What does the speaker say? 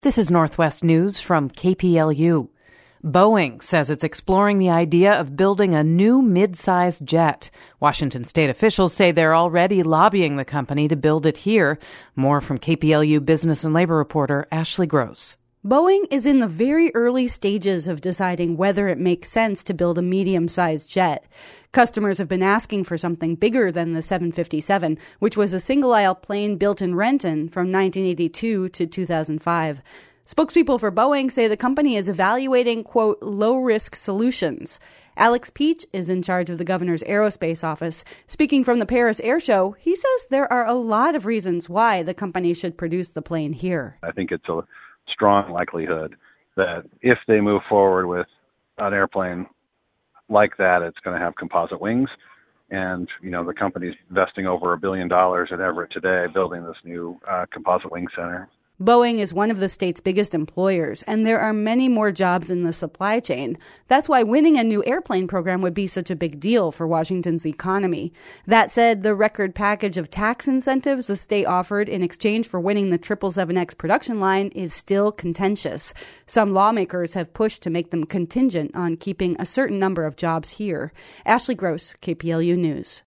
This is Northwest News from KPLU. Boeing says it's exploring the idea of building a new mid-sized jet. Washington state officials say they're already lobbying the company to build it here. More from KPLU business and labor reporter Ashley Gross. Boeing is in the very early stages of deciding whether it makes sense to build a medium-sized jet. Customers have been asking for something bigger than the 757, which was a single-aisle plane built in Renton from 1982 to 2005. Spokespeople for Boeing say the company is evaluating, quote, low-risk solutions. Alex Peach is in charge of the governor's aerospace office. Speaking from the Paris Air Show, he says there are a lot of reasons why the company should produce the plane here. I think it's a strong likelihood that if they move forward with an airplane like that, it's going to have composite wings. And, the company's investing over $1 billion at Everett today building this new composite wing center. Boeing is one of the state's biggest employers, and there are many more jobs in the supply chain. That's why winning a new airplane program would be such a big deal for Washington's economy. That said, the record package of tax incentives the state offered in exchange for winning the 777X production line is still contentious. Some lawmakers have pushed to make them contingent on keeping a certain number of jobs here. Ashley Gross, KPLU News.